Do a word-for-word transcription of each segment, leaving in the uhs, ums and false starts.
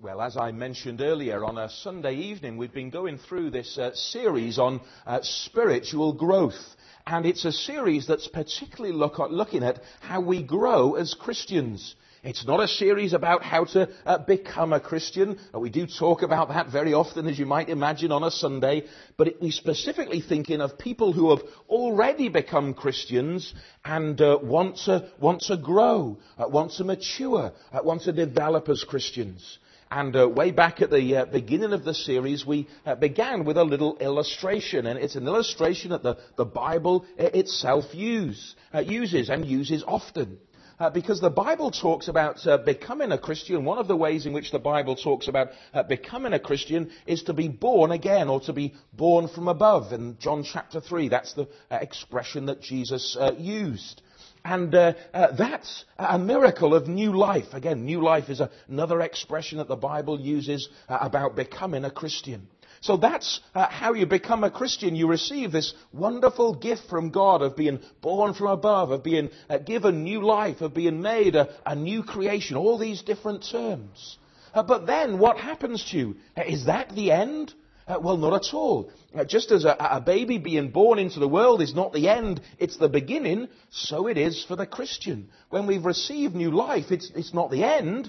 Well, as I mentioned earlier, on a Sunday evening, we've been going through this uh, series on uh, spiritual growth. And it's a series that's particularly look at, looking at how we grow as Christians. It's not a series about how to uh, become a Christian. We do talk about that very often, as you might imagine, on a Sunday. But it, we're specifically thinking of people who have already become Christians and uh, want to want to grow, uh, want to mature, uh, want to develop as Christians. And uh, way back at the uh, beginning of the series, we uh, began with a little illustration. And it's an illustration that the, the Bible itself use, uh, uses and uses often. Uh, because the Bible talks about uh, becoming a Christian. One of the ways in which the Bible talks about uh, becoming a Christian is to be born again, or to be born from above. In John chapter three, that's the uh, expression that Jesus uh, used. And uh, uh, that's a miracle of new life. Again, new life is a, another expression that the Bible uses uh, about becoming a Christian. So that's uh, how you become a Christian. You receive this wonderful gift from God of being born from above, of being uh, given new life, of being made a, a new creation, all these different terms. Uh, but then what happens to you? Uh, is that the end? Uh, well, not at all. Uh, just as a, a baby being born into the world is not the end, it's the beginning, so it is for the Christian. When we've received new life, it's, it's not the end,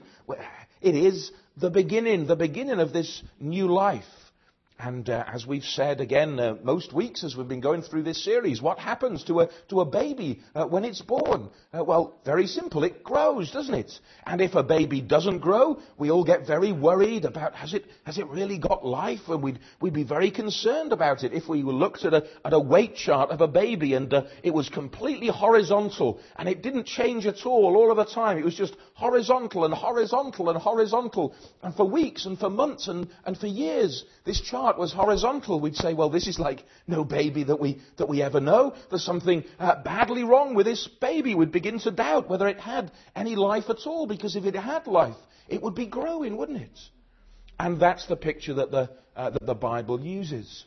it is the beginning, the beginning of this new life. And uh, as we've said again uh, most weeks as we've been going through this series, what happens to a to a baby uh, when it's born? Uh, well, very simple. It grows, doesn't it? And if a baby doesn't grow, we all get very worried about has it has it really got life? And we'd we'd be very concerned about it if we looked at a at a weight chart of a baby and uh, it was completely horizontal and it didn't change at all all of the time. It was just horizontal and horizontal and horizontal. And for weeks and for months and, and for years, this chart was horizontal. We'd say, well, this is like no baby that we that we ever know. There's something uh, badly wrong with this baby. We'd begin to doubt whether it had any life at all, because if it had life, it would be growing, wouldn't it? And that's the picture that the uh, that the Bible uses.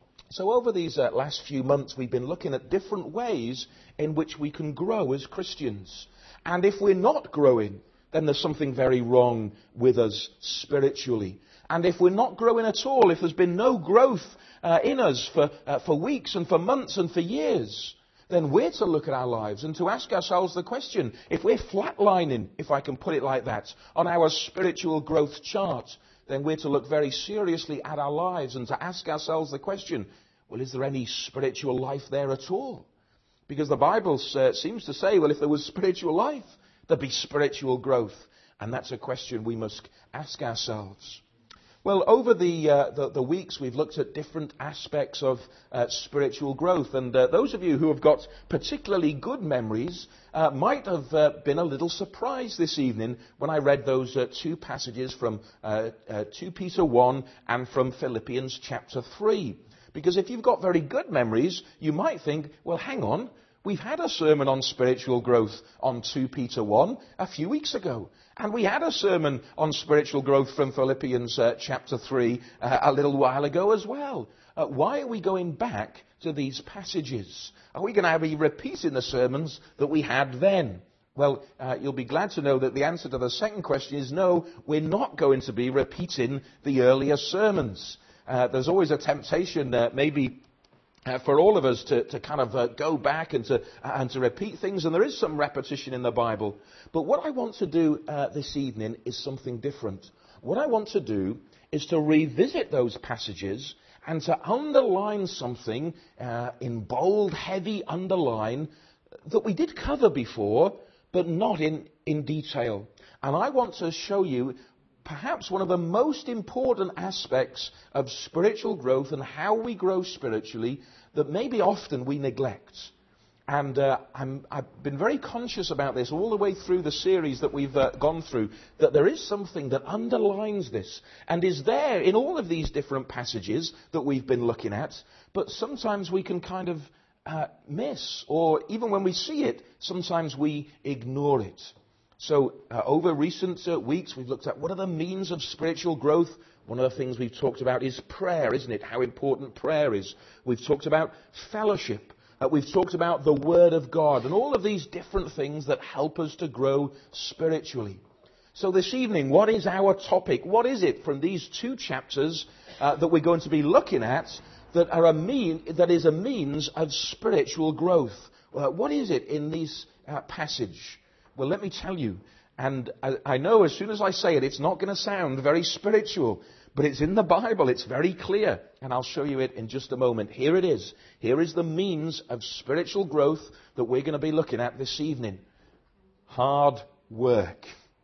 So over these uh, last few months, we've been looking at different ways in which we can grow as Christians. And if we're not growing, then there's something very wrong with us spiritually. And if we're not growing at all, if there's been no growth uh, in us for, uh, for weeks and for months and for years, then we're to look at our lives and to ask ourselves the question, if we're flatlining, if I can put it like that, on our spiritual growth chart, then we're to look very seriously at our lives and to ask ourselves the question, well, is there any spiritual life there at all? Because the Bible uh, seems to say, well, if there was spiritual life, there'd be spiritual growth. And that's a question we must ask ourselves. Well, over the, uh, the the weeks, we've looked at different aspects of uh, spiritual growth. And uh, those of you who have got particularly good memories uh, might have uh, been a little surprised this evening when I read those uh, two passages from uh, uh, Second Peter one and from Philippians chapter three. Because if you've got very good memories, you might think, well, hang on, we've had a sermon on spiritual growth on Second Peter one a few weeks ago. And we had a sermon on spiritual growth from Philippians uh, chapter three uh, a little while ago as well. Uh, why are we going back to these passages? Are we going to be repeating the sermons that we had then? Well, uh, you'll be glad to know that the answer to the second question is no, we're not going to be repeating the earlier sermons. Uh, there's always a temptation, uh, maybe, Uh, for all of us to, to kind of uh, go back and to uh, and to repeat things, and there is some repetition in the Bible. But what I want to do uh, this evening is something different. What I want to do is to revisit those passages and to underline something uh, in bold, heavy underline that we did cover before, but not in, in detail. And I want to show you perhaps one of the most important aspects of spiritual growth and how we grow spiritually that maybe often we neglect. And uh, I'm, I've been very conscious about this all the way through the series that we've uh, gone through, that there is something that underlines this and is there in all of these different passages that we've been looking at, but sometimes we can kind of uh, miss, or even when we see it, sometimes we ignore it. So uh, over recent uh, weeks, we've looked at what are the means of spiritual growth. One of the things we've talked about is prayer, isn't it? How important prayer is. We've talked about fellowship. Uh, we've talked about the Word of God and all of these different things that help us to grow spiritually. So this evening, what is our topic? What is it from these two chapters uh, that we're going to be looking at that are a mean, that is a means of spiritual growth? Uh, what is it in this uh, passage? Well, let me tell you. And I, I know as soon as I say it, it's not going to sound very spiritual. But it's in the Bible. It's very clear. And I'll show you it in just a moment. Here it is. Here is the means of spiritual growth that we're going to be looking at this evening. Hard work.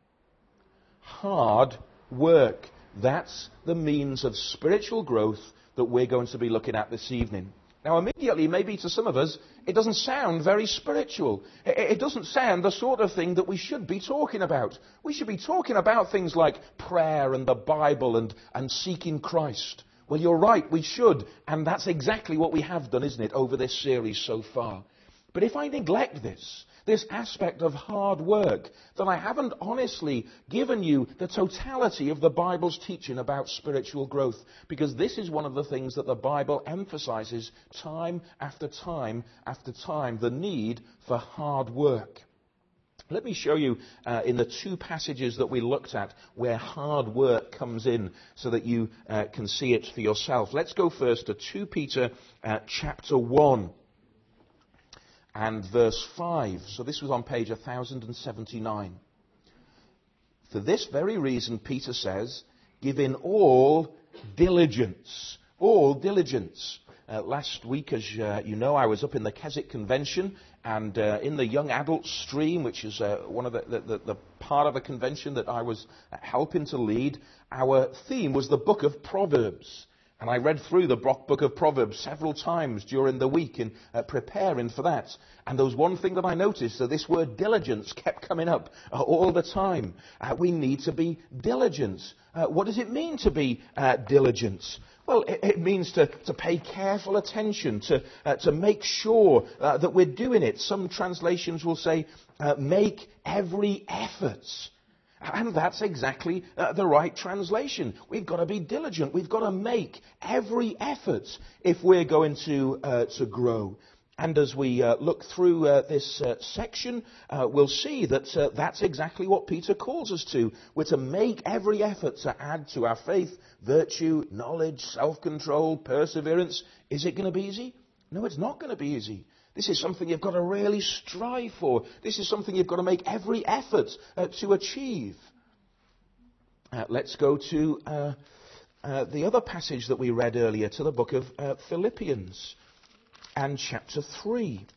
Hard work. That's the means of spiritual growth that we're going to be looking at this evening. Now, immediately, maybe to some of us, it doesn't sound very spiritual. It doesn't sound the sort of thing that we should be talking about. We should be talking about things like prayer and the Bible and, and seeking Christ. Well, you're right, we should. And that's exactly what we have done, isn't it, over this series so far. But if I neglect this, this aspect of hard work, then I haven't honestly given you the totality of the Bible's teaching about spiritual growth. Because this is one of the things that the Bible emphasizes time after time after time, the need for hard work. Let me show you uh, in the two passages that we looked at where hard work comes in so that you uh, can see it for yourself. Let's go first to Second Peter uh, chapter one. And verse five. So this was on page one thousand seventy-nine. For this very reason, Peter says, give in all diligence. All diligence. Uh, last week, as uh, you know, I was up in the Keswick Convention, and uh, in the young adult stream, which is uh, one of the, the, the, the part of the convention that I was helping to lead, our theme was the book of Proverbs. And I read through the book of Proverbs several times during the week in uh, preparing for that. And there was one thing that I noticed, that this word diligence kept coming up uh, all the time. Uh, we need to be diligent. Uh, what does it mean to be uh, diligent? Well, it, it means to, to pay careful attention, to, uh, to make sure uh, that we're doing it. Some translations will say, uh, make every effort. And that's exactly uh, the right translation. We've got to be diligent. We've got to make every effort if we're going to uh, to grow. And as we uh, look through uh, this uh, section, uh, we'll see that uh, that's exactly what Peter calls us to. We're to make every effort to add to our faith virtue, knowledge, self-control, perseverance. Is it going to be easy? No, it's not going to be easy. This is something you've got to really strive for. This is something you've got to make every effort uh, to achieve. Uh, let's go to uh, uh, the other passage that we read earlier, to the book of uh, Philippians and chapter three.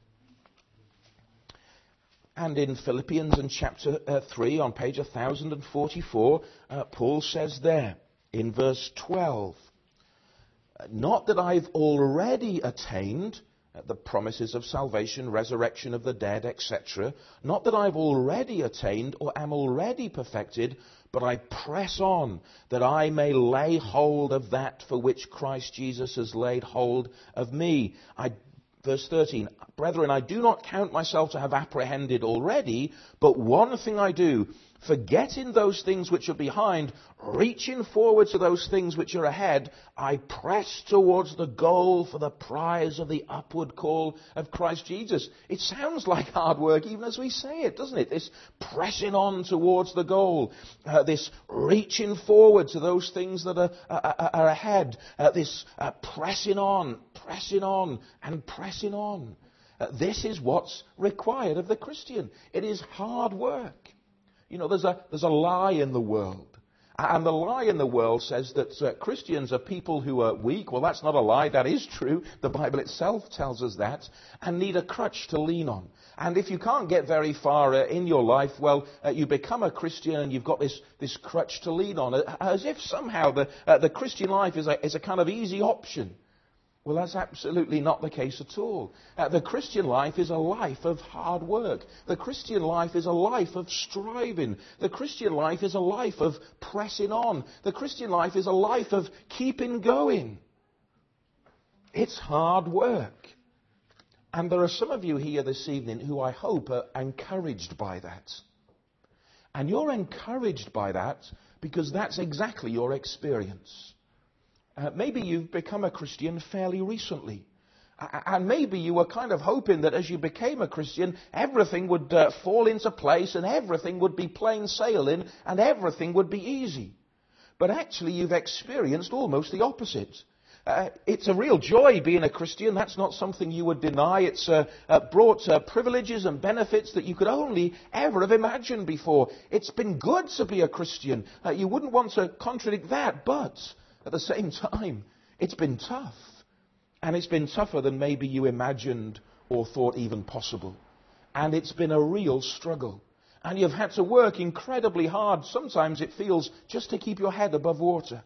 And in Philippians and chapter uh, three, on page one thousand forty-four, uh, Paul says there, in verse twelve, not that I've already attained the promises of salvation, resurrection of the dead, et cetera. Not that I've already attained or am already perfected, but I press on that I may lay hold of that for which Christ Jesus has laid hold of me. I, verse thirteen, brethren, I do not count myself to have apprehended already, but one thing I do, forgetting those things which are behind, reaching forward to those things which are ahead, I press towards the goal for the prize of the upward call of Christ Jesus. It sounds like hard work even as we say it, doesn't it? This pressing on towards the goal, uh, this reaching forward to those things that are, are, are ahead, uh, this uh, pressing on, pressing on, and pressing on. Uh, this is what's required of the Christian. It is hard work. You know, there's a there's a lie in the world. And the lie in the world says that uh, Christians are people who are weak. Well, that's not a lie. That is true. The Bible itself tells us that. And need a crutch to lean on. And if you can't get very far uh, in your life, well, uh, you become a Christian and you've got this, this crutch to lean on. As if somehow the, uh, the Christian life is a, is a kind of easy option. Well, that's absolutely not the case at all. Uh, the Christian life is a life of hard work. The Christian life is a life of striving. The Christian life is a life of pressing on. The Christian life is a life of keeping going. It's hard work. And there are some of you here this evening who I hope are encouraged by that. And you're encouraged by that because that's exactly your experience. Uh, maybe you've become a Christian fairly recently. And maybe you were kind of hoping that as you became a Christian, everything would uh, fall into place and everything would be plain sailing and everything would be easy. But actually you've experienced almost the opposite. Uh, it's a real joy being a Christian. That's not something you would deny. It's uh, uh, brought uh, privileges and benefits that you could only ever have imagined before. It's been good to be a Christian. Uh, you wouldn't want to contradict that, but at the same time, it's been tough. And it's been tougher than maybe you imagined or thought even possible. And it's been a real struggle. And you've had to work incredibly hard. Sometimes it feels just to keep your head above water.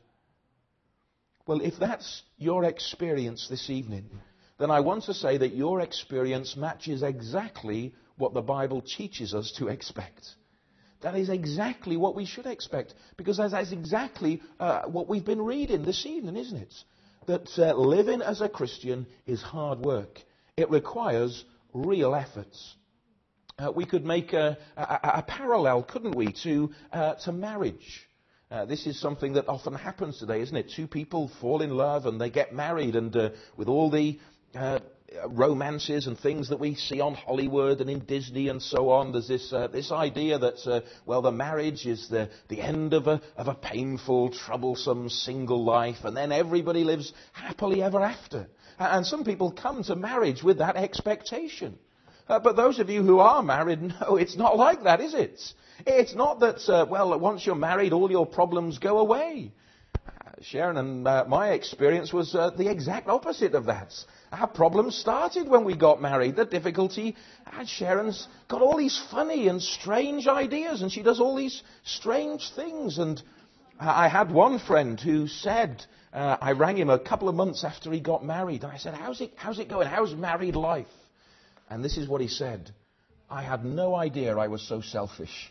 Well, if that's your experience this evening, then I want to say that your experience matches exactly what the Bible teaches us to expect. That is exactly what we should expect. Because that's exactly uh, what we've been reading this evening, isn't it? That uh, living as a Christian is hard work. It requires real efforts. Uh, we could make a, a, a parallel, couldn't we, to, uh, to marriage. Uh, this is something that often happens today, isn't it? Two people fall in love and they get married, and uh, with all the uh, romances and things that we see on Hollywood and in Disney and so on, there's this uh, this idea that, uh, well, the marriage is the, the end of a, of a painful, troublesome, single life, and then everybody lives happily ever after. And some people come to marriage with that expectation. Uh, but those of you who are married, no, it's not like that, is it? It's not that, uh, well, once you're married, all your problems go away. Uh, Sharon and uh, my experience was uh, the exact opposite of that. Our problems started when we got married. The difficulty, uh, Sharon's got all these funny and strange ideas, and she does all these strange things. And I had one friend who said, uh, I rang him a couple of months after he got married, and I said, how's it, how's it going? How's married life? And this is what he said: I had no idea I was so selfish.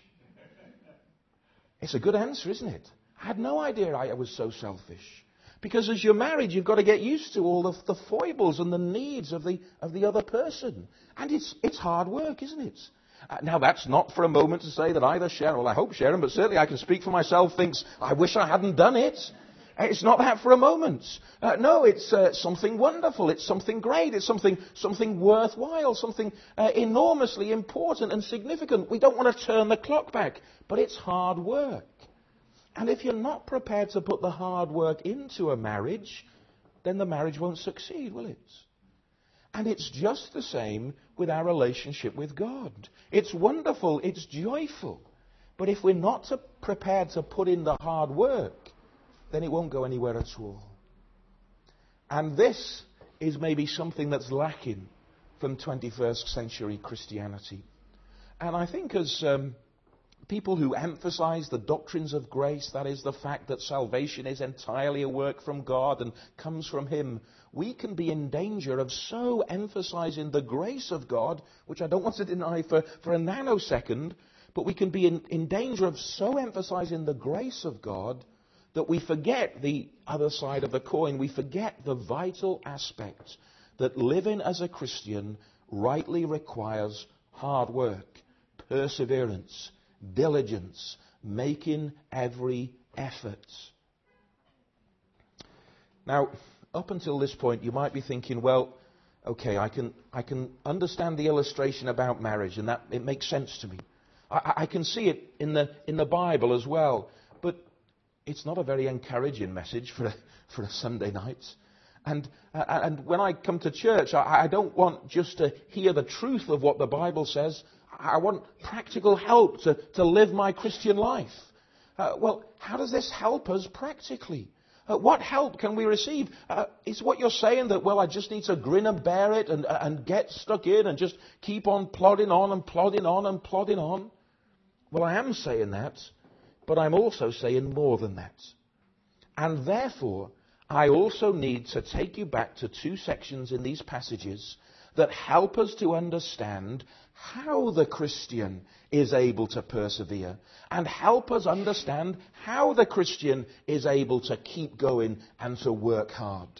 It's a good answer, isn't it? I had no idea I was so selfish. Because as you're married, you've got to get used to all of the foibles and the needs of the of the other person. And it's it's hard work, isn't it? Uh, now, that's not for a moment to say that either Sharon, well, I hope Sharon, but certainly I can speak for myself, thinks, I wish I hadn't done it. It's not that for a moment. Uh, no, it's uh, something wonderful. It's something great. It's something something worthwhile, something uh, enormously important and significant. We don't want to turn the clock back, but it's hard work. And if you're not prepared to put the hard work into a marriage, then the marriage won't succeed, will it? And it's just the same with our relationship with God. It's wonderful. It's joyful. But if we're not to, prepared to put in the hard work, then it won't go anywhere at all. And this is maybe something that's lacking from twenty-first century Christianity. And I think as um, people who emphasize the doctrines of grace, that is the fact that salvation is entirely a work from God and comes from Him, we can be in danger of so emphasizing the grace of God, which I don't want to deny for, for a nanosecond, but we can be in, in danger of so emphasizing the grace of God that we forget the other side of the coin. We forget the vital aspect that living as a Christian rightly requires hard work, perseverance, diligence, making every effort. Now, up until this point, you might be thinking, well, okay, I can I can understand the illustration about marriage, and that it makes sense to me. I, I can see it in the in the Bible as well, but it's not a very encouraging message for a, for a Sunday night. And uh, and when I come to church, I, I don't want just to hear the truth of what the Bible says. I want practical help to, to live my Christian life. Uh, well, how does this help us practically? Uh, what help can we receive? Uh, is what you're saying that, well, I just need to grin and bear it and, and get stuck in and just keep on plodding on and plodding on and plodding on? Well, I am saying that. But I'm also saying more than that. And therefore, I also need to take you back to two sections in these passages that help us to understand how the Christian is able to persevere and help us understand how the Christian is able to keep going and to work hard.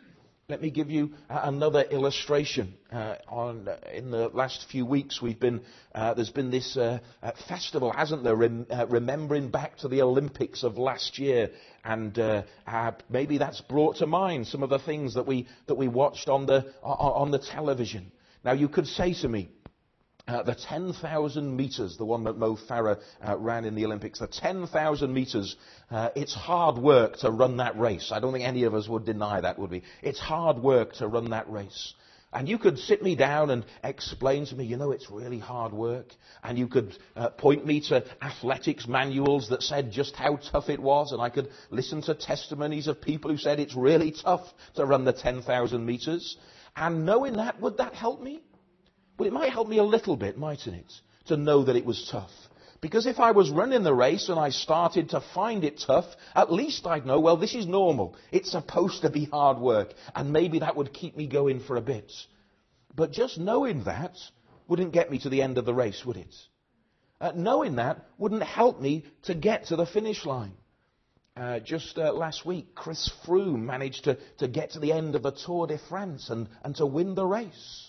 Let me give you uh, another illustration. Uh, on uh, in the last few weeks, we've been uh, there's been this uh, uh, festival, hasn't there? Rem- uh, remembering back to the Olympics of last year, and uh, uh, maybe that's brought to mind some of the things that we that we watched on the on, on the television. Now, you could say to me, Uh, the ten thousand metres, the one that Mo Farah uh, ran in the Olympics, the ten thousand metres, uh, it's hard work to run that race. I don't think any of us would deny that, would we? It's hard work to run that race. And you could sit me down and explain to me, you know, it's really hard work. And you could uh, point me to athletics manuals that said just how tough it was. And I could listen to testimonies of people who said it's really tough to run the ten thousand metres. And knowing that, would that help me? Well, it might help me a little bit, mightn't it, to know that it was tough. Because if I was running the race and I started to find it tough, at least I'd know, well, this is normal. It's supposed to be hard work. And maybe that would keep me going for a bit. But just knowing that wouldn't get me to the end of the race, would it? Uh, knowing that wouldn't help me to get to the finish line. Uh, just uh, last week, Chris Froome managed to, to get to the end of the Tour de France and, and to win the race.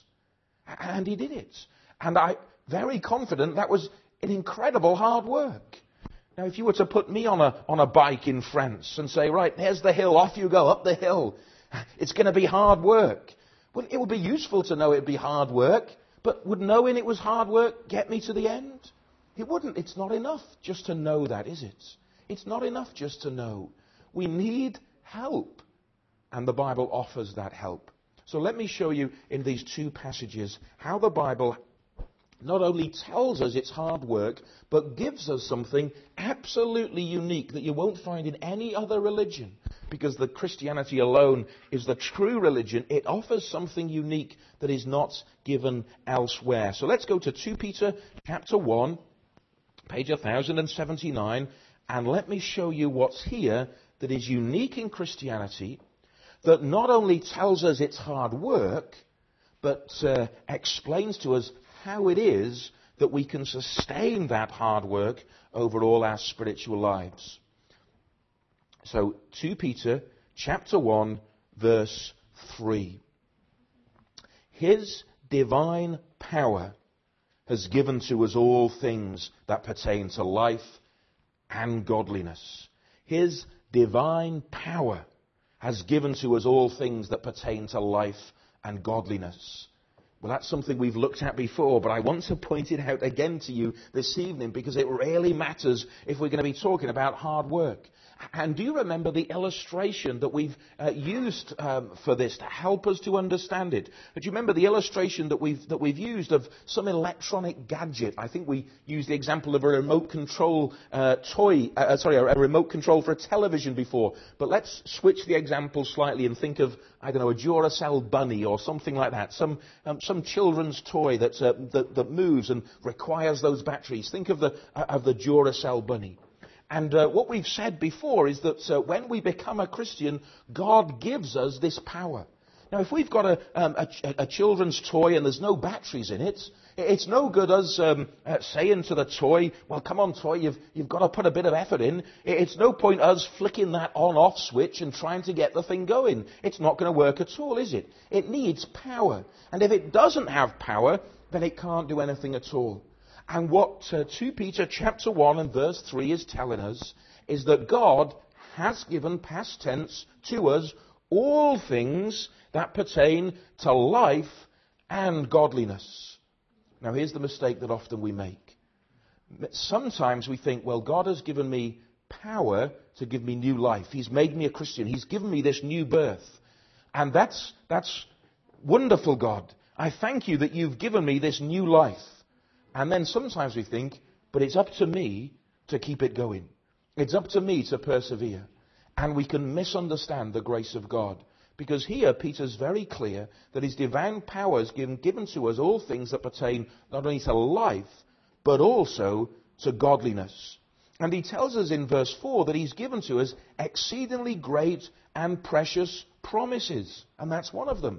And he did it. And I'm very confident that was an incredible hard work. Now, if you were to put me on a, on a bike in France and say, right, there's the hill, off you go, up the hill. It's going to be hard work. Well, it would be useful to know it would be hard work, but would knowing it was hard work get me to the end? It wouldn't. It's not enough just to know that, is it? It's not enough just to know. We need help. And the Bible offers that help. So let me show you in these two passages how the Bible not only tells us it's hard work, but gives us something absolutely unique that you won't find in any other religion. Because the Christianity alone is the true religion. It offers something unique that is not given elsewhere. So let's go to Second Peter chapter one, page one thousand seventy-nine, and let me show you what's here that is unique in Christianity, that not only tells us it's hard work, but uh, explains to us how it is that we can sustain that hard work over all our spiritual lives. So, Second Peter chapter one, verse three. His divine power has given to us all things that pertain to life and godliness. His divine power has given to us all things that pertain to life and godliness. Well, that's something we've looked at before, but I want to point it out again to you this evening because it really matters if we're going to be talking about hard work. And do you remember the illustration that we've uh, used um, for this to help us to understand it? Do you remember the illustration that we've that we've used of some electronic gadget? I think we used the example of a remote control uh, toy, uh, sorry, a, a remote control for a television before. But let's switch the example slightly and think of, I don't know, a Duracell bunny or something like that. Some um, some children's toy that's, uh, that that moves and requires those batteries. Think of the uh, of the Duracell bunny. And uh, what we've said before is that uh, when we become a Christian, God gives us this power. Now, if we've got a, um, a, a children's toy and there's no batteries in it, it's no good us um, uh, saying to the toy, well, come on, toy, you've, you've got to put a bit of effort in. It's no point us flicking that on-off switch and trying to get the thing going. It's not going to work at all, is it? It needs power. And if it doesn't have power, then it can't do anything at all. And what uh, Second Peter chapter one and verse three is telling us is that God has given, past tense, to us all things that pertain to life and godliness. Now, here's the mistake that often we make. Sometimes we think, well, God has given me power to give me new life. He's made me a Christian. He's given me this new birth. And that's, that's wonderful, God. I thank you that you've given me this new life. And then sometimes we think, but it's up to me to keep it going. It's up to me to persevere. And we can misunderstand the grace of God. Because here Peter's very clear that his divine power has given, given to us all things that pertain not only to life, but also to godliness. And he tells us in verse four that he's given to us exceedingly great and precious promises. And that's one of them.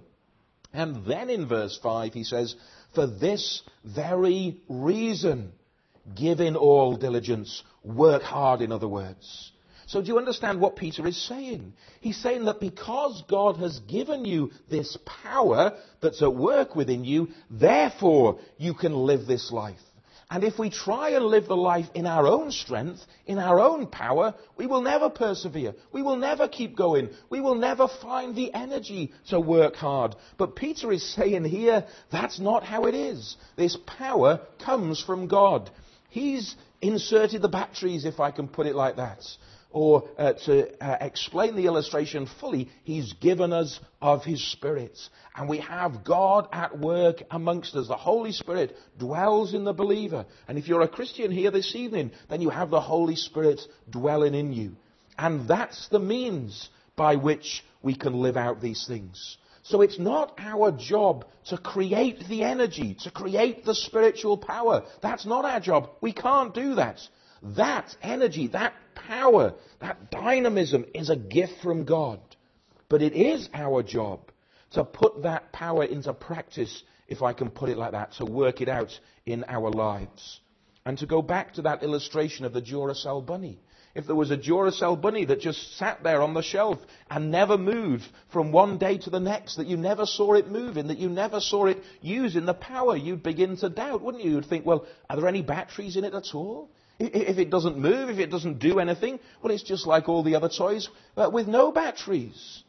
And then in verse five he says, for this very reason, give in all diligence, work hard, in other words. So do you understand what Peter is saying? He's saying that because God has given you this power that's at work within you, therefore you can live this life. And if we try and live the life in our own strength, in our own power, we will never persevere. We will never keep going. We will never find the energy to work hard. But Peter is saying here, that's not how it is. This power comes from God. He's inserted the batteries, if I can put it like that. Or uh, to uh, explain the illustration fully, he's given us of his Spirit. And we have God at work amongst us. The Holy Spirit dwells in the believer. And if you're a Christian here this evening, then you have the Holy Spirit dwelling in you. And that's the means by which we can live out these things. So it's not our job to create the energy, to create the spiritual power. That's not our job. We can't do that. That energy, that power, that dynamism is a gift from God. But it is our job to put that power into practice, if I can put it like that, to work it out in our lives. And to go back to that illustration of the Duracell bunny. If there was a Duracell bunny that just sat there on the shelf and never moved from one day to the next, that you never saw it moving, that you never saw it using the power, you'd begin to doubt, wouldn't you? You'd think, well, are there any batteries in it at all? If it doesn't move, if it doesn't do anything, well, it's just like all the other toys, but with no batteries.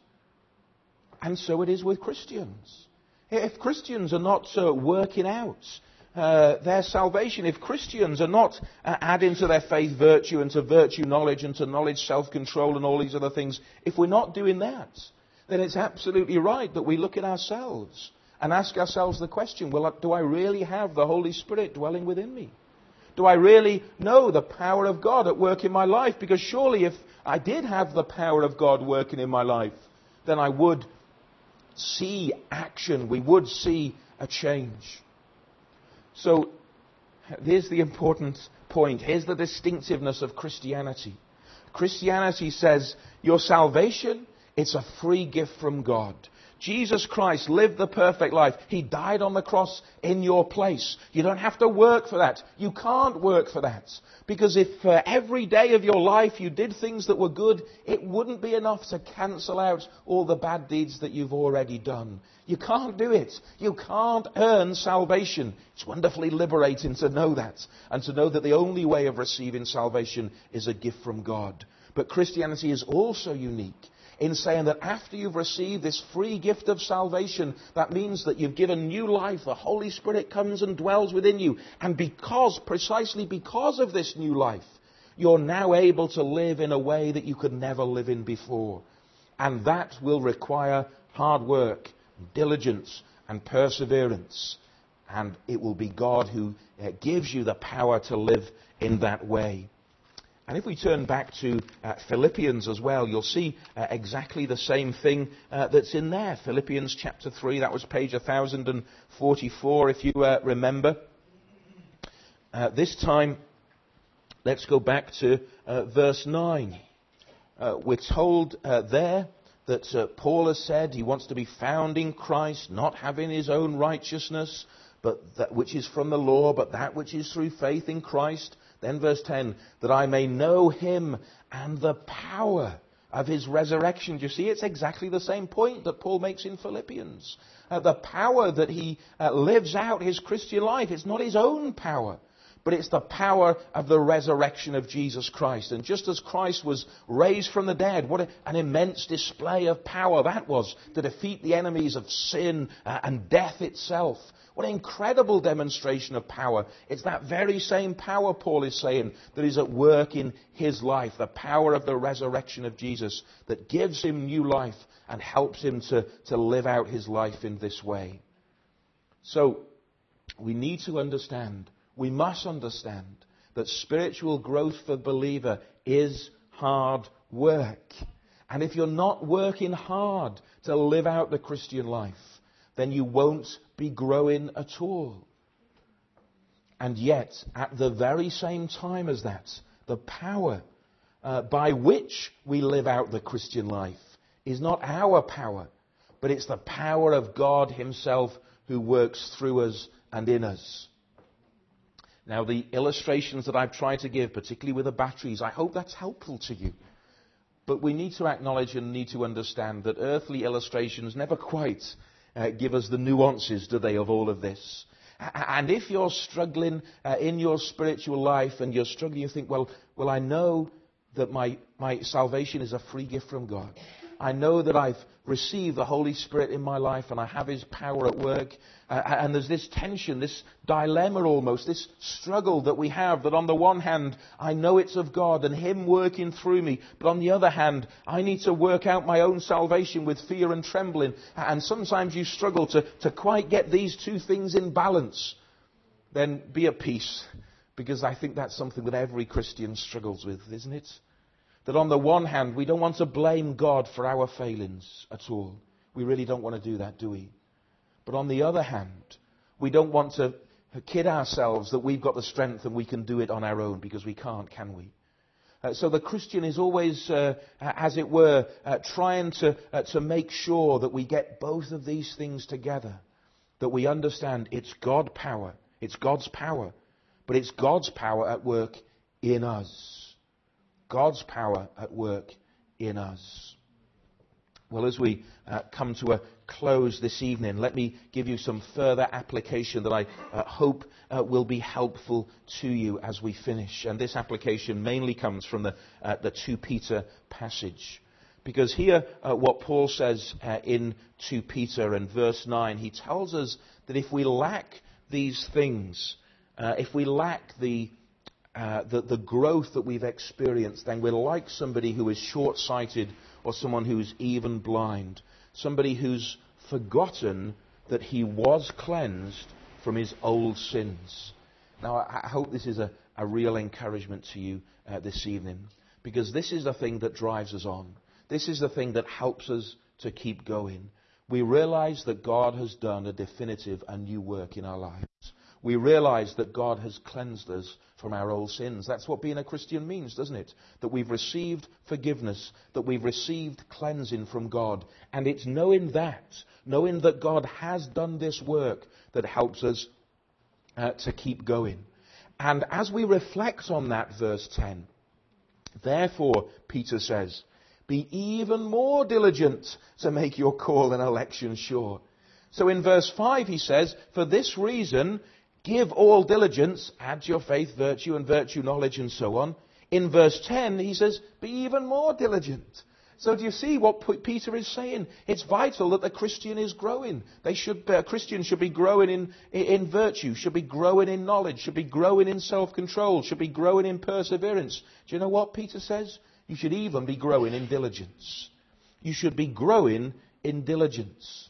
And so it is with Christians. If Christians are not uh, working out uh, their salvation, if Christians are not uh, adding to their faith virtue and to virtue knowledge and to knowledge self-control and all these other things, if we're not doing that, then it's absolutely right that we look at ourselves and ask ourselves the question, well, do I really have the Holy Spirit dwelling within me? Do I really know the power of God at work in my life? Because surely if I did have the power of God working in my life, then I would see action. We would see a change. So here's the important point. Here's the distinctiveness of Christianity. Christianity says your salvation, it's a free gift from God. Jesus Christ lived the perfect life. He died on the cross in your place. You don't have to work for that. You can't work for that. Because if uh, every day of your life you did things that were good, it wouldn't be enough to cancel out all the bad deeds that you've already done. You can't do it. You can't earn salvation. It's wonderfully liberating to know that. And to know that the only way of receiving salvation is a gift from God. But Christianity is also unique in saying that after you've received this free gift of salvation, that means that you've given new life. The Holy Spirit comes and dwells within you. And because, precisely because of this new life, you're now able to live in a way that you could never live in before. And that will require hard work, diligence, and perseverance. And it will be God who uh, gives you the power to live in that way. And if we turn back to uh, Philippians as well, you'll see uh, exactly the same thing uh, that's in there. Philippians chapter three, that was page one thousand forty-four, if you uh, remember. Uh, this time, let's go back to uh, verse nine. Uh, we're told uh, there that uh, Paul has said he wants to be found in Christ, not having his own righteousness, but that which is from the law, but that which is through faith in Christ. Then verse ten, that I may know him and the power of his resurrection. Do you see? It's exactly the same point that Paul makes in Philippians. Uh, the power that he uh, lives out his Christian life. It's not his own power, but it's the power of the resurrection of Jesus Christ. And just as Christ was raised from the dead, what an immense display of power that was to defeat the enemies of sin uh, and death itself. What an incredible demonstration of power. It's that very same power, Paul is saying, that is at work in his life. The power of the resurrection of Jesus that gives him new life and helps him to, to live out his life in this way. So, we need to understand, we must understand, that spiritual growth for the believer is hard work. And if you're not working hard to live out the Christian life, then you won't be growing at all. And yet, at the very same time as that, the power uh, by which we live out the Christian life is not our power, but it's the power of God himself who works through us and in us. Now, the illustrations that I've tried to give, particularly with the batteries, I hope that's helpful to you. But we need to acknowledge and need to understand that earthly illustrations never quite uh, give us the nuances, do they, of all of this. And if you're struggling uh, in your spiritual life and you're struggling, you think, well, well, I know that my, my salvation is a free gift from God. I know that I've received the Holy Spirit in my life and I have His power at work. Uh, and there's this tension, this dilemma almost, this struggle that we have, that on the one hand, I know it's of God and Him working through me. But on the other hand, I need to work out my own salvation with fear and trembling. And sometimes you struggle to, to quite get these two things in balance. Then be at peace, because I think that's something that every Christian struggles with, isn't it? That on the one hand, we don't want to blame God for our failings at all. We really don't want to do that, do we? But on the other hand, we don't want to kid ourselves that we've got the strength and we can do it on our own, because we can't, can we? Uh, so the Christian is always, uh, as it were, uh, trying to, uh, to make sure that we get both of these things together. That we understand it's God power, it's God's power, but it's God's power at work in us. God's power at work in us. Well, as we uh, come to a close this evening, let me give you some further application that I uh, hope uh, will be helpful to you as we finish. And this application mainly comes from the, uh, the Second Peter passage. Because here, uh, what Paul says uh, in Second Peter and verse nine, he tells us that if we lack these things, uh, if we lack the Uh, the, the growth that we've experienced, then we're like somebody who is short-sighted or someone who's even blind. Somebody who's forgotten that he was cleansed from his old sins. Now, I, I hope this is a, a real encouragement to you uh, this evening, because this is the thing that drives us on. This is the thing that helps us to keep going. We realize that God has done a definitive and new work in our lives. We realize that God has cleansed us from our old sins. That's what being a Christian means, doesn't it? That we've received forgiveness, that we've received cleansing from God. And it's knowing that, knowing that God has done this work, that helps us uh, to keep going. And as we reflect on that, verse ten, therefore, Peter says, be even more diligent to make your call and election sure. So in verse five he says, for this reason, give all diligence, add to your faith virtue, and virtue knowledge, and so on. In verse ten, he says, be even more diligent. So do you see what Peter is saying? It's vital that the Christian is growing. They should, uh, Christians should be growing in, in virtue, should be growing in knowledge, should be growing in self-control, should be growing in perseverance. Do you know what Peter says? You should even be growing in diligence. You should be growing in diligence.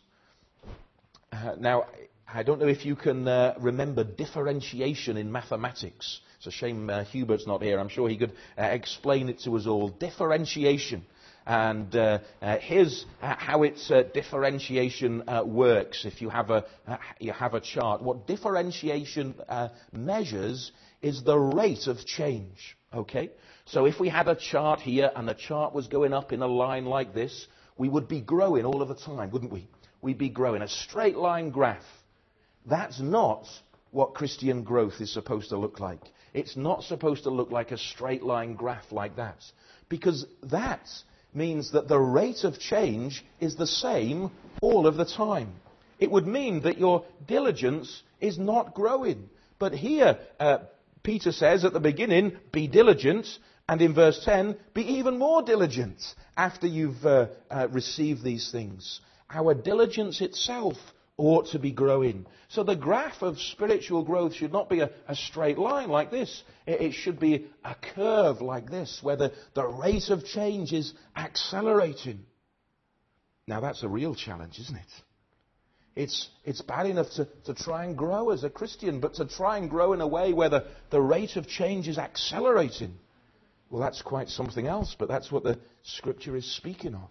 Uh, now, I don't know if you can uh, remember differentiation in mathematics. It's a shame uh, Hubert's not here. I'm sure he could uh, explain it to us all. Differentiation. And uh, uh, here's uh, how its uh, differentiation uh, works. If you have a uh, you have a chart, what differentiation uh, measures is the rate of change. Okay, so if we had a chart here and the chart was going up in a line like this, we would be growing all of the time, wouldn't we? We'd be growing a straight line graph. That's not what Christian growth is supposed to look like. It's not supposed to look like a straight line graph like that, because that means that the rate of change is the same all of the time. It would mean that your diligence is not growing. But here, uh, Peter says at the beginning, be diligent, and in verse ten, be even more diligent after you've uh, uh, received these things. Our diligence itself ought to be growing. So the graph of spiritual growth should not be a, a straight line like this. It, it should be a curve like this, where the, the rate of change is accelerating. Now that's a real challenge, isn't it? It's, it's bad enough to, to try and grow as a Christian, but to try and grow in a way where the, the rate of change is accelerating, well, that's quite something else, but that's what the Scripture is speaking of.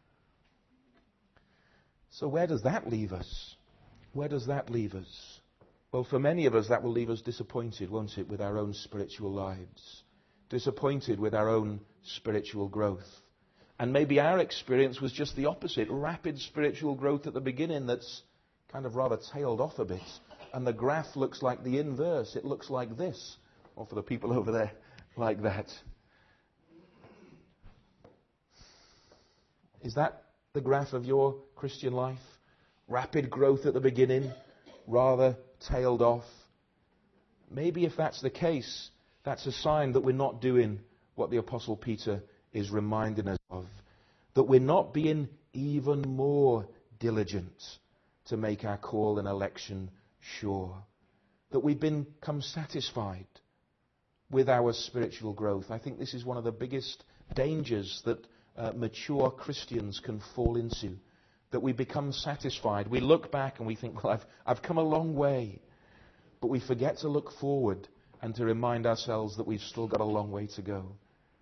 So where does that leave us? Where does that leave us? Well, for many of us, that will leave us disappointed, won't it, with our own spiritual lives. Disappointed with our own spiritual growth. And maybe our experience was just the opposite. Rapid spiritual growth at the beginning that's kind of rather tailed off a bit. And the graph looks like the inverse. It looks like this. Or for the people over there, like that. Is that the graph of your Christian life? Rapid growth at the beginning, rather tailed off. Maybe if that's the case, that's a sign that we're not doing what the Apostle Peter is reminding us of. That we're not being even more diligent to make our call and election sure. That we've become satisfied with our spiritual growth. I think this is one of the biggest dangers that uh, mature Christians can fall into. That we become satisfied. We look back and we think, well, I've, I've come a long way. But we forget to look forward and to remind ourselves that we've still got a long way to go.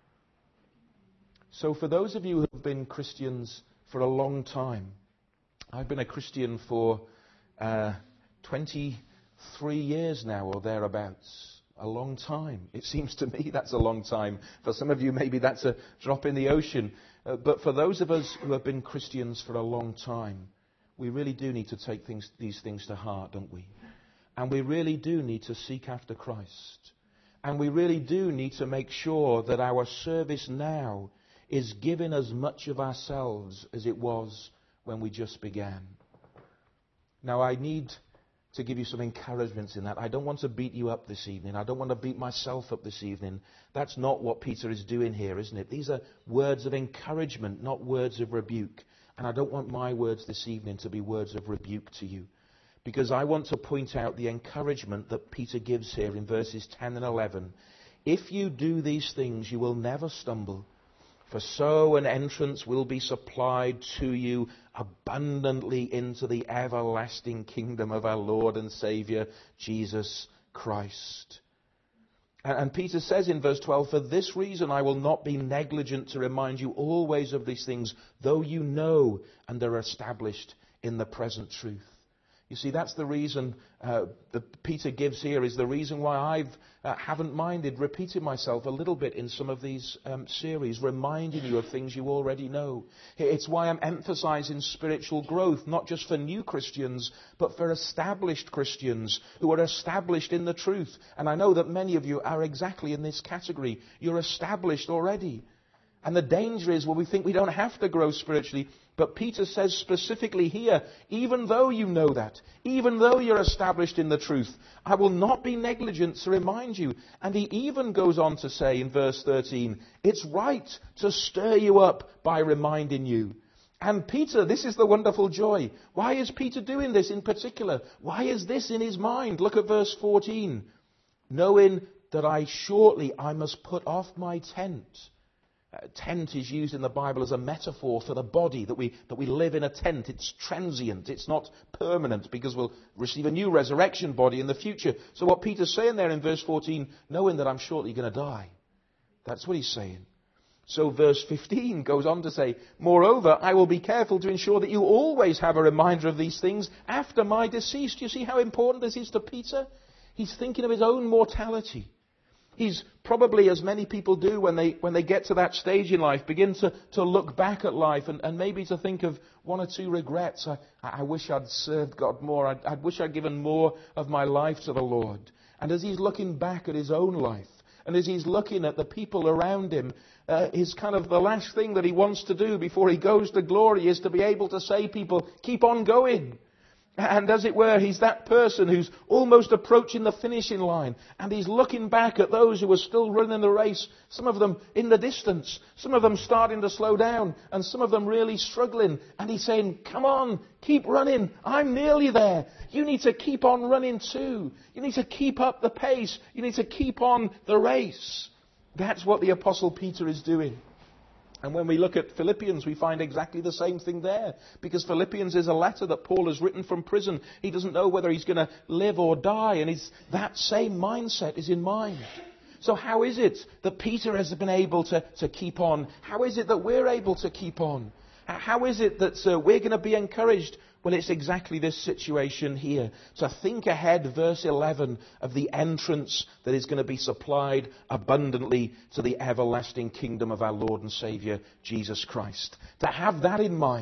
So for those of you who have been Christians for a long time, I've been a Christian for uh, twenty-three years now or thereabouts. A long time. It seems to me that's a long time. For some of you, maybe that's a drop in the ocean. Uh, but for those of us who have been Christians for a long time, we really do need to take things, these things to heart, don't we? And we really do need to seek after Christ. And we really do need to make sure that our service now is giving as much of ourselves as it was when we just began. Now, I need to give you some encouragement in that. I don't want to beat you up this evening. I don't want to beat myself up this evening. That's not what Peter is doing here, isn't it? These are words of encouragement, not words of rebuke. And I don't want my words this evening to be words of rebuke to you. Because I want to point out the encouragement that Peter gives here in verses ten and eleven. If you do these things, you will never stumble. For so an entrance will be supplied to you abundantly into the everlasting kingdom of our Lord and Saviour, Jesus Christ. And, and Peter says in verse twelve, for this reason I will not be negligent to remind you always of these things, though you know and are established in the present truth. You see, that's the reason uh, that Peter gives here, is the reason why I uh, haven't minded repeating myself a little bit in some of these um, series, reminding you of things you already know. It's why I'm emphasizing spiritual growth, not just for new Christians, but for established Christians who are established in the truth. And I know that many of you are exactly in this category. You're established already. And the danger is, well, we think we don't have to grow spiritually. But Peter says specifically here, even though you know that, even though you're established in the truth, I will not be negligent to remind you. And he even goes on to say in verse thirteen, it's right to stir you up by reminding you. And Peter, this is the wonderful joy. Why is Peter doing this in particular? Why is this in his mind? Look at verse fourteen. Knowing that I shortly, I must put off my tent. Uh, tent is used in the Bible as a metaphor for the body, that we that we live in a tent. It's transient. It's not permanent, because we'll receive a new resurrection body in the future. So what Peter's saying there in verse fourteen, knowing that I'm shortly going to die. That's what he's saying. So verse fifteen goes on to say, moreover, I will be careful to ensure that you always have a reminder of these things after my decease. Do you see how important this is to Peter? He's thinking of his own mortality. He's probably, as many people do when they when they get to that stage in life, begin to, to look back at life and, and maybe to think of one or two regrets. I, I wish I'd served God more. I, I wish I'd given more of my life to the Lord. And as he's looking back at his own life, and as he's looking at the people around him, uh, his kind of the last thing that he wants to do before he goes to glory is to be able to say, people, keep on going. And as it were, he's that person who's almost approaching the finishing line. And he's looking back at those who are still running the race. Some of them in the distance. Some of them starting to slow down. And some of them really struggling. And he's saying, come on, keep running. I'm nearly there. You need to keep on running too. You need to keep up the pace. You need to keep on the race. That's what the Apostle Peter is doing. And when we look at Philippians, we find exactly the same thing there. Because Philippians is a letter that Paul has written from prison. He doesn't know whether he's going to live or die. And he's, that same mindset is in mind. So how is it that Peter has been able to, to keep on? How is it that we're able to keep on? How is it that uh, we're going to be encouraged? Well, it's exactly this situation here. To think ahead, verse eleven, of the entrance that is going to be supplied abundantly to the everlasting kingdom of our Lord and Saviour, Jesus Christ. To have that in mind,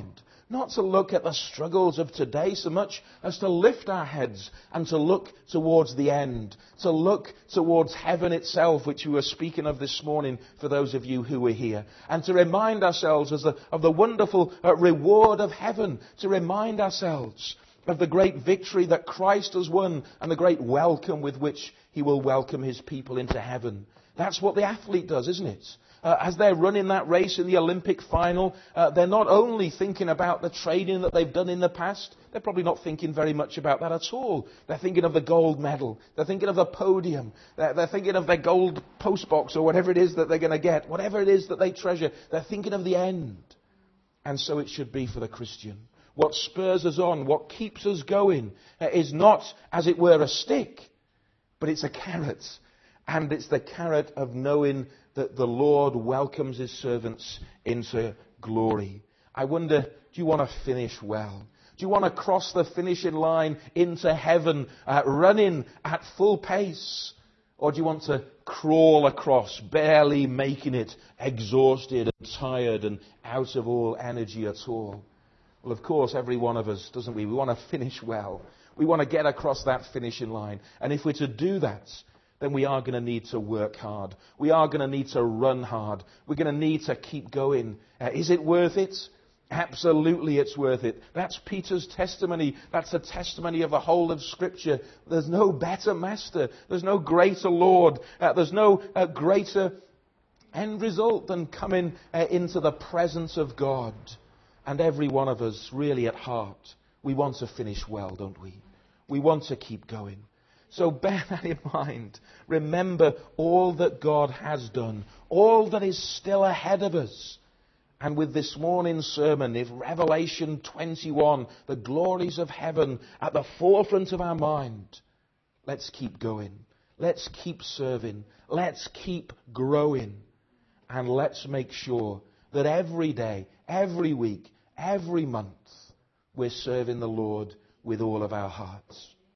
Not to look at the struggles of today so much as to lift our heads and to look towards the end. To look towards heaven itself, which we were speaking of this morning for those of you who were here. And to remind ourselves as the, of the wonderful uh, reward of heaven. To remind ourselves of the great victory that Christ has won and the great welcome with which he will welcome his people into heaven. That's what the athlete does, isn't it? Uh, as they're running that race in the Olympic final, uh, they're not only thinking about the training that they've done in the past, they're probably not thinking very much about that at all. They're thinking of the gold medal. They're thinking of the podium. They're, they're thinking of their gold postbox or whatever it is that they're going to get. Whatever it is that they treasure, they're thinking of the end. And so it should be for the Christian. What spurs us on, what keeps us going, uh, is not, as it were, a stick, but it's a carrot. And it's the carrot of knowing that the Lord welcomes his servants into glory. I wonder, do you want to finish well? Do you want to cross the finishing line into heaven, uh, running at full pace? Or do you want to crawl across, barely making it, exhausted and tired and out of all energy at all? Well, of course, every one of us, doesn't we? We want to finish well. We want to get across that finishing line. And if we're to do that, then we are going to need to work hard. We are going to need to run hard. We're going to need to keep going. Uh, is it worth it? Absolutely it's worth it. That's Peter's testimony. That's the testimony of the whole of Scripture. There's no better master. There's no greater Lord. Uh, there's no uh, greater end result than coming uh, into the presence of God. And every one of us, really at heart, we want to finish well, don't we? We want to keep going. So bear that in mind. Remember all that God has done, all that is still ahead of us. And with this morning's sermon, if Revelation twenty-one, the glories of heaven at the forefront of our mind, let's keep going. Let's keep serving. Let's keep growing. And let's make sure that every day, every week, every month, we're serving the Lord with all of our hearts.